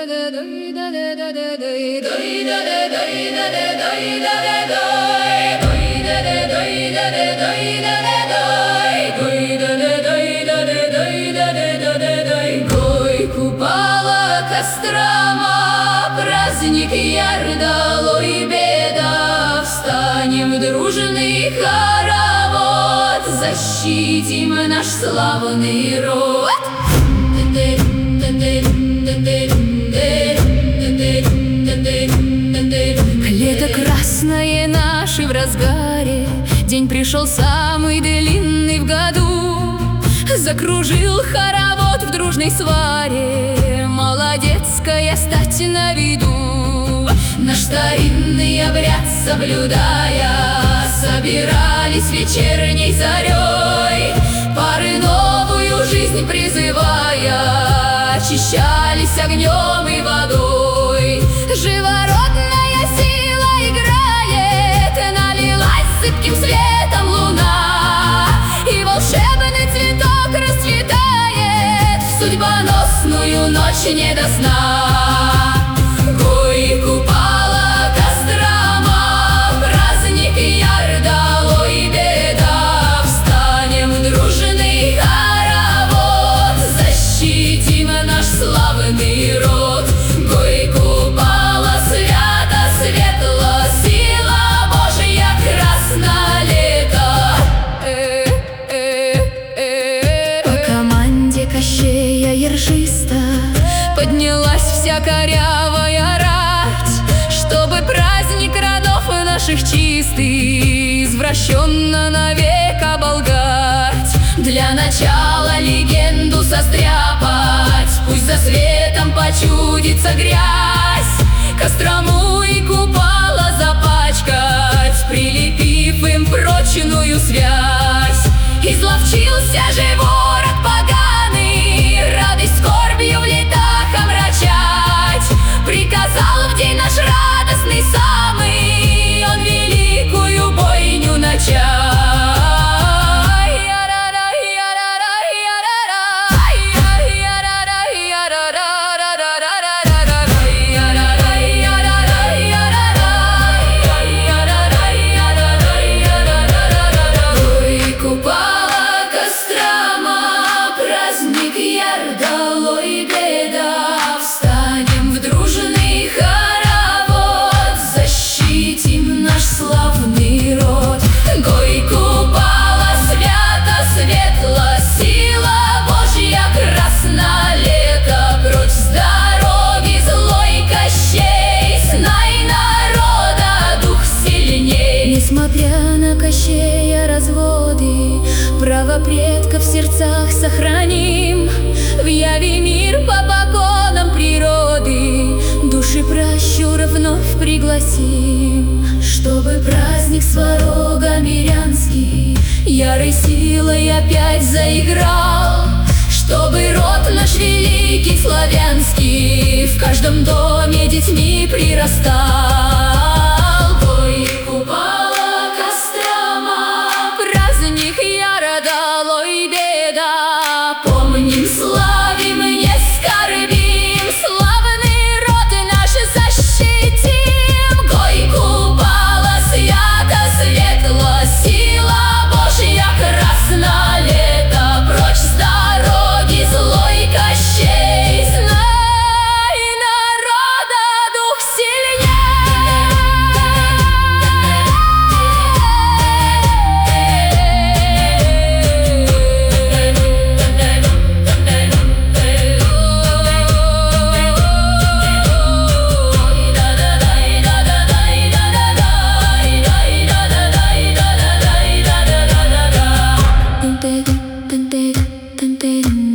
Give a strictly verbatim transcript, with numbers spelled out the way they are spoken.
Гой Купала Кострома, праздник Ярдало и беда. Встанем в дружный хоровод, защитим наш славный род. Лето красное наше в разгаре, день пришел самый длинный в году. Закружил хоровод в дружной сваре, молодецкая стать на виду. Наш старинный обряд соблюдая, собирались вечерней зарей, пары новую жизнь призывая, очищались огнем и водой. Живородная сила играет, налилась зыбким светом луна, и волшебный цветок расцветает в судьбоносную ночь не до сна. Гой Купала Кострома, праздник Ярдало и беда. Встанем в дружный хоровод, защитим наш славный род. Гой Купала, свято, светло, сила Божья красна лето. По команде Кощея Ершиста поднялась вся корявая рать, чтобы праздник родов наших чистый извращенно навек оболгать. Для начала легенду состряпать, пусть за светом почудится грязь, Кострому и Купала запачкать, прилепив им прочную связь. Изловчился же ворот поганый, радость скорбью в летах омрачать. Приказал в день наш радостный самый он великую бойню начать. Ярдало и беда. Встанем в дружный хоровод, защитим наш славный род. Гой Купала, свято, светло, сила Божья красна лето. Прочь с дороги злой Кощей, знай народа дух сильней. Несмотря на Кощея разводы, право предков в сердцах сохраним. В яве мир по поконам природы, души пращуров вновь пригласим, чтобы праздник Сварога мирянский ярой силой опять заиграл, чтобы род наш великий славянский в каждом доме детьми прирастал. Гой Купала Кострома, праздник Ярдало и беда. Помним, славим, не скорбим, славный род наш защитим. Гой Купала, свято, светло, сила Божья красна лето. Прочь с дороги злой Кощей, знай народа дух сильней. Dun dun dun dun dun dun.